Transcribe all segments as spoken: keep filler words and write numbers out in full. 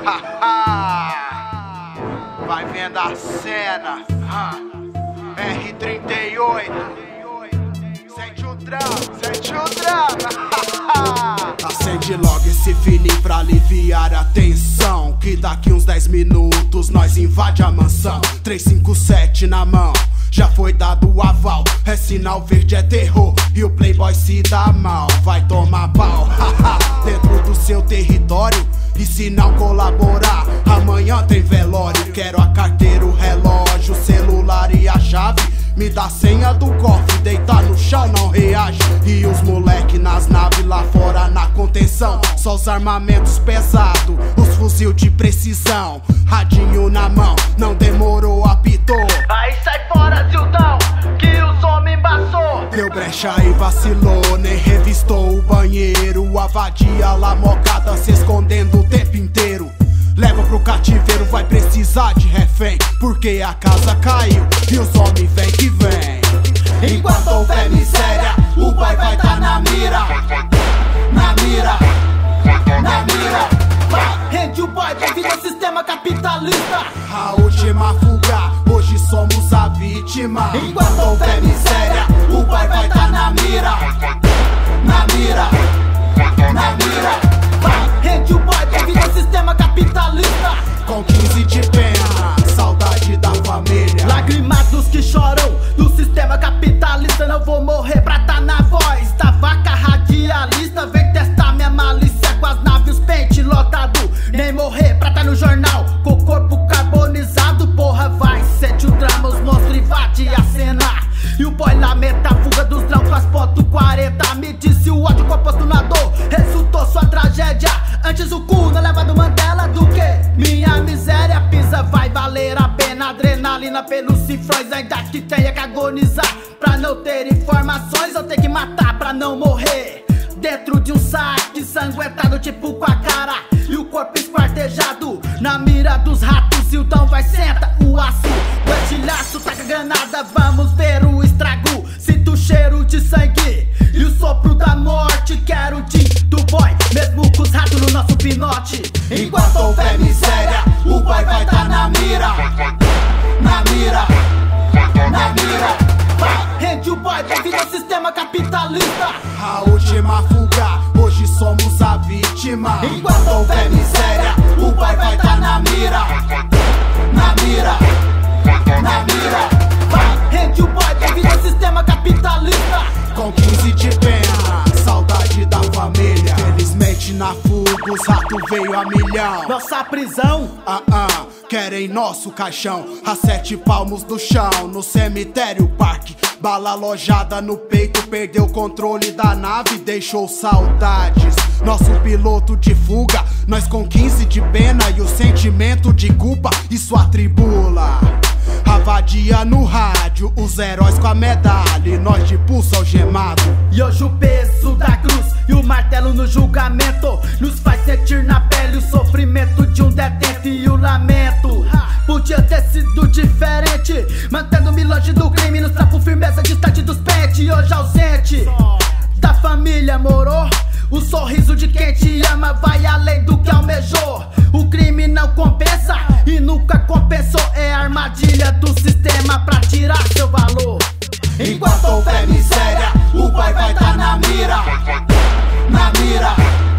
Vai vendo a cena. R trinta e oito. Sente o drama, sente o drama. Acende logo esse fininho pra aliviar a tensão, que daqui uns dez minutos nós invade a mansão. Três cinco sete na mão, já foi dado o aval. É sinal verde, é terror, e o playboy se dá mal. Vai tomar pau, dentro do seu território. E se não colaborar, amanhã tem velório. Quero a carteira, o relógio, o celular e a chave. Me dá a senha do cofre, deitar no chão, não reage. E os moleque nas naves lá fora na contenção. Só os armamentos pesados, os fuzil de precisão. Radinho na mão, não demorou, apitou. Aí sai fora, Zildão, que o som me embaçou. Deu brecha e vacilou, nem revistou o banheiro. A vadia lá mocada se escondendo o tempo inteiro. Leva pro cativeiro, vai precisar de refém, porque a casa caiu e os homens vem que vem. Enquanto houver miséria, o pai vai tá na mira. Na mira, na mira. Rende o boy devido ao sistema capitalista. A última fuga, hoje somos a vítima. Enquanto houver miséria, o pai vai tá na mira. Na mira, na mira. Rende o boy devido ao sistema capitalista. Com quinze de pena, saudade da família. Lágrimas dos que choram do sistema capitalista. Não vou morrer pra tá na voz da vaca radialista. Vem testar minha malícia com as naves, os pente lotado. Nem morrer pra tá no jornal com o corpo carbonizado. Porra, vai, sente o drama, os monstros invadem a cena. E o boy lamenta a fuga dos drão com as ponto quarenta. Me disse o ódio composto na dor, resultou sua tragédia. Antes o cu na leva do Mandela do que minha miséria. Pisa, vai valer a pena. Adrenalina pelos cifrões, ainda que tenha que agonizar. Pra não ter informações, eu tenho que matar pra não morrer. Dentro de um saque sanguentado, tipo com a cara e o corpo esquartejado. Na mira dos ratos, e o Dão vai senta o aço. O estilhaço taca granada, vamos ver o estrago. Sinto o cheiro de sangue e o sopro da morte. Quero o din do boy, mesmo com os ratos no nosso pinote. Enquanto houver miséria, o boy vai tá na mira. Na mira, na mira. Rende o boy devido ao sistema capitalista. A última fuga, hoje somos a vítima. Enquanto houver miséria, o boy vai tá na mira. Na mira, na mira. Rende o boy devido ao sistema capitalista. Com quinze de pena, saudade da família. Felizmente na fuga os ratos veio a milhão. Nossa prisão, ah ah, querem nosso caixão. A sete palmos do chão, no cemitério parque. Bala alojada no peito, perdeu o controle da nave, deixou saudades. Nosso piloto de fuga, nós com quinze de pena e o sentimento de culpa, isso atribula. A vadia no rádio, os heróis com a medalha e nós de pulso algemado. E hoje o peso da cruz e o martelo no julgamento nos faz sentir na pele o sofrimento de um detento e o lamento. Podia ter sido diferente, mantendo-me longe do crime, nos trapos firmeza distante dos pentes. E hoje ausente da família morou. O sorriso de quem te ama vai além do que almejou. O crime não compensa e nunca compensou. É a armadilha do sistema pra tirar seu valor. Enquanto houver miséria, o boy vai tá na mira. Na mira,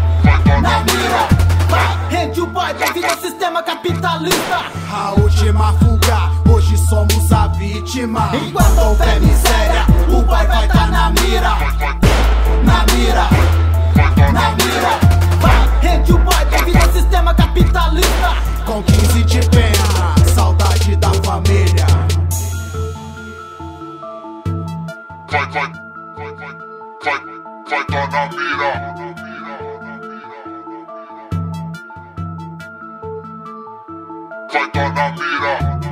na mira. Rende o boy devido ao sistema capitalista. A última fuga, hoje somos a vítima. Enquanto houver miséria, o boy vai tá na mira. Na mira, na mira. Rende o boy devido ao sistema capitalista. Com quinze de pena, saudade da família. Vai, vai, vai, vai, vai, vai tá na mira. Vai tá na mira.